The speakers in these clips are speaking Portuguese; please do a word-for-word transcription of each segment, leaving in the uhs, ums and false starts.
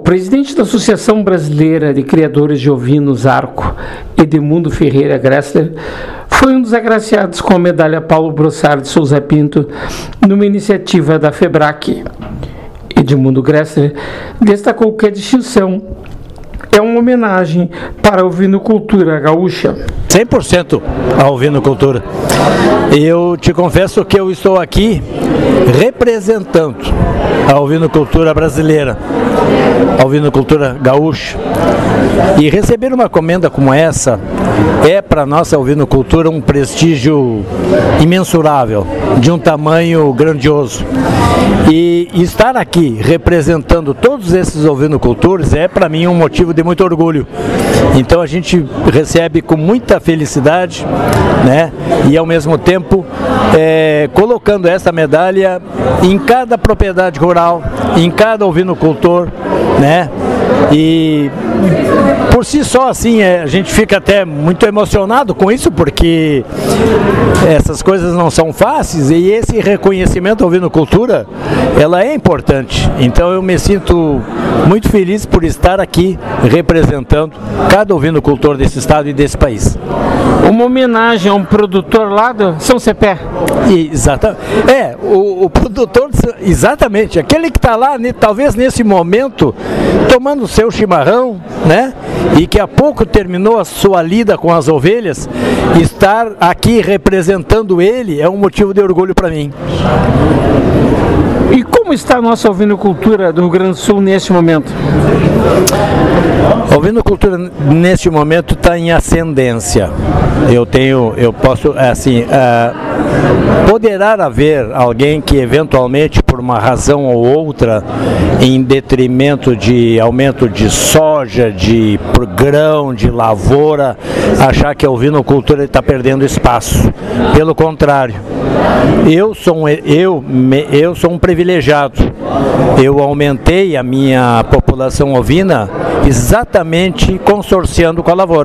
presidente da Associação Brasileira de Criadores de Ovinos, Arco, Edmundo Ferreira Gressler, foi um dos agraciados com a medalha Paulo Brossard de Souza Pinto numa iniciativa da FEBRAC. Edmundo Gressler destacou que a distinção é uma homenagem para a ovinocultura gaúcha. cem por cento a ovinocultura. Eu te confesso que eu estou aqui representando a ovinocultura brasileira, a ovinocultura gaúcha. E receber uma comenda como essa é para a nossa ovinocultura um prestígio imensurável, de um tamanho grandioso. E estar aqui representando todos esses ovinocultores é para mim um motivo de muito orgulho. Então a gente recebe com muita felicidade, né? E ao mesmo tempo é, colocando essa medalha em cada propriedade rural, em cada ovinocultor, né? E por si só, assim, é, a gente fica até muito emocionado com isso, porque essas coisas não são fáceis e esse reconhecimento à ovinocultura, ela é importante. Então eu me sinto muito feliz por estar aqui representando cada ovinocultor desse estado e desse país. Uma homenagem a um produtor lá do São Cepé. Exatamente. É, o, o produtor, exatamente, aquele que está lá, né, talvez nesse momento, tomando o seu chimarrão, né? E que há pouco terminou a sua lida com as ovelhas, estar aqui representando ele é um motivo de orgulho para mim. E como está a nossa ovinocultura do Rio Grande do Sul neste momento? A ovinocultura neste momento está em ascendência. Eu tenho, eu posso, assim, uh, poderá haver alguém que eventualmente, por uma razão ou outra, em detrimento de aumento de soja, de grão, de lavoura, achar que a ovinocultura está perdendo espaço. Pelo contrário, eu sou um, eu, eu sou um privilegiado. Eu aumentei a minha população ovina exatamente consorciando com a lavoura.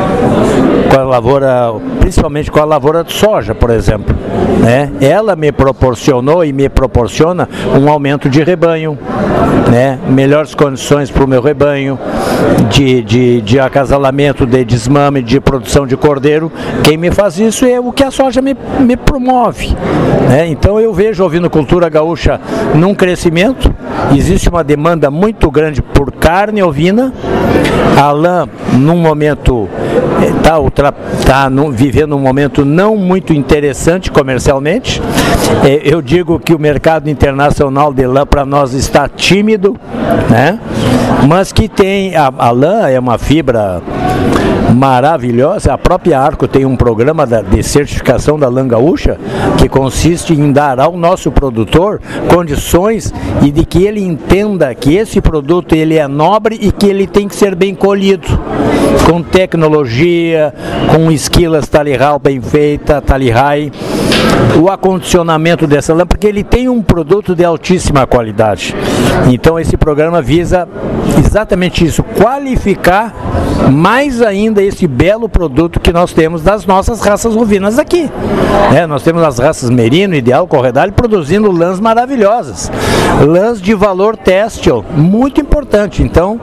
Com a lavoura, principalmente com a lavoura de soja, por exemplo, né? Ela me proporcionou e me proporciona um aumento de rebanho, né? Melhores condições para o meu rebanho, de, de, de acasalamento, de desmame, de produção de cordeiro. Quem me faz isso é o que a soja me, me promove, né? Então eu vejo a ovinocultura gaúcha num crescimento, existe uma demanda muito grande por carne ovina. A lã, num momento, está tá vivendo um momento não muito interessante comercialmente. É, eu digo que o mercado internacional de lã para nós está tímido, né? Mas que tem, a, a lã é uma fibra maravilhosa. A própria Arco tem um programa de certificação da lã gaúcha que consiste em dar ao nosso produtor condições e de que ele entenda que esse produto ele é nobre e que ele tem que ser bem colhido, com tecnologia, com esquilas talihal bem feita, talihai, o acondicionamento dessa lã, porque ele tem um produto de altíssima qualidade. Então esse programa visa exatamente isso, qualificar mais ainda esse belo produto que nós temos das nossas raças ovinas aqui. É, nós temos as raças Merino, Ideal, Corredale produzindo lãs maravilhosas, lãs de valor têxtil, muito importante. Então,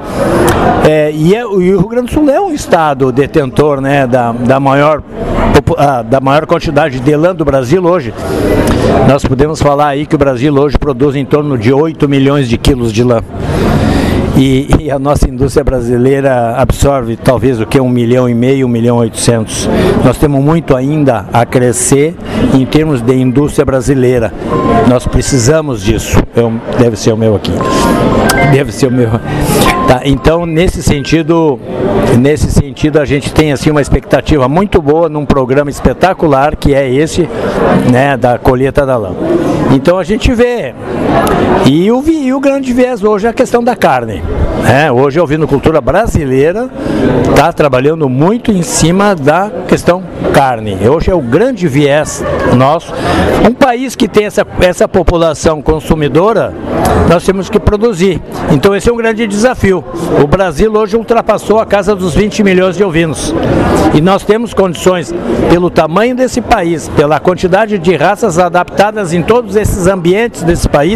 é, e, é, e o Rio Grande do Sul é um estado detentor, né, da, da, maior, da maior quantidade de lã do Brasil hoje. Nós podemos falar aí que o Brasil hoje produz em torno de oito milhões de quilos de lã. E, e a nossa indústria brasileira absorve talvez o que? Um milhão e meio, um milhão e oitocentos. Nós temos muito ainda a crescer em termos de indústria brasileira. Nós precisamos disso. Eu, deve ser o meu aqui. Deve ser o meu. Tá, então, nesse sentido, nesse sentido, a gente tem assim uma expectativa muito boa num programa espetacular que é esse, né, da colheita da lã. Então a gente vê. E o, e o grande viés hoje é a questão da carne. É, hoje a ovinocultura brasileira está trabalhando muito em cima da questão carne. Hoje é o grande viés nosso. Um país que tem essa, essa população consumidora, nós temos que produzir. Então esse é um grande desafio. O Brasil hoje ultrapassou a casa dos vinte milhões de ovinos. E nós temos condições, pelo tamanho desse país, pela quantidade de raças adaptadas em todos esses ambientes desse país,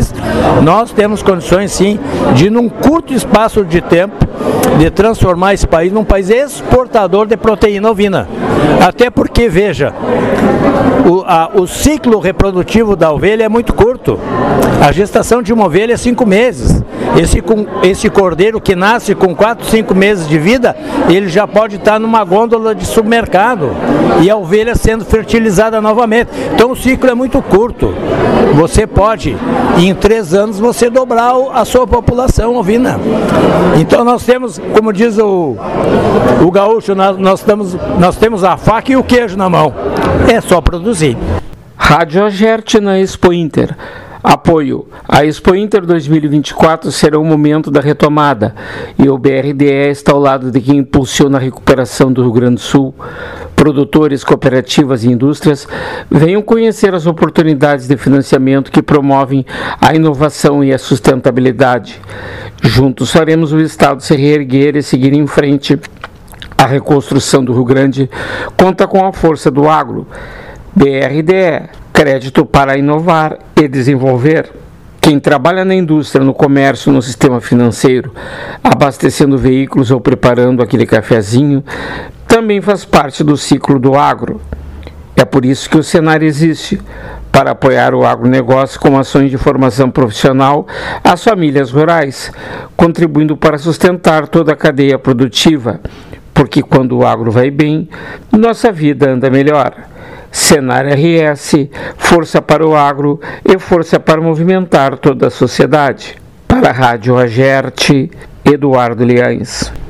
país, nós temos condições sim de, num curto espaço de tempo, de transformar esse país num país exportador de proteína ovina. Até porque, veja, o, a, o ciclo reprodutivo da ovelha é muito curto. A gestação de uma ovelha é cinco meses. Esse, esse cordeiro que nasce com quatro, cinco meses de vida, ele já pode estar numa gôndola de supermercado e a ovelha sendo fertilizada novamente. Então o ciclo é muito curto. Você pode, em três anos, você dobrar a sua população ovina. Então nós temos, como diz o, o gaúcho, nós, nós, temos, nós temos a faca e o queijo na mão. É só produzir. Rádio Agerte na Expo Inter. Apoio. A Expo Inter dois mil e vinte e quatro será o momento da retomada e o B R D E está ao lado de quem impulsiona a recuperação do Rio Grande do Sul. Produtores, cooperativas e indústrias venham conhecer as oportunidades de financiamento que promovem a inovação e a sustentabilidade. Juntos faremos o Estado se reerguer e seguir em frente. A reconstrução do Rio Grande conta com a força do agro. B R D E. Crédito para inovar e desenvolver. Quem trabalha na indústria, no comércio, no sistema financeiro, abastecendo veículos ou preparando aquele cafezinho, também faz parte do ciclo do agro. É por isso que o Senar existe, para apoiar o agronegócio com ações de formação profissional às famílias rurais, contribuindo para sustentar toda a cadeia produtiva, porque quando o agro vai bem, nossa vida anda melhor. Senar R S, força para o agro e força para movimentar toda a sociedade. Para a Rádio Agerte, Eduardo Liães.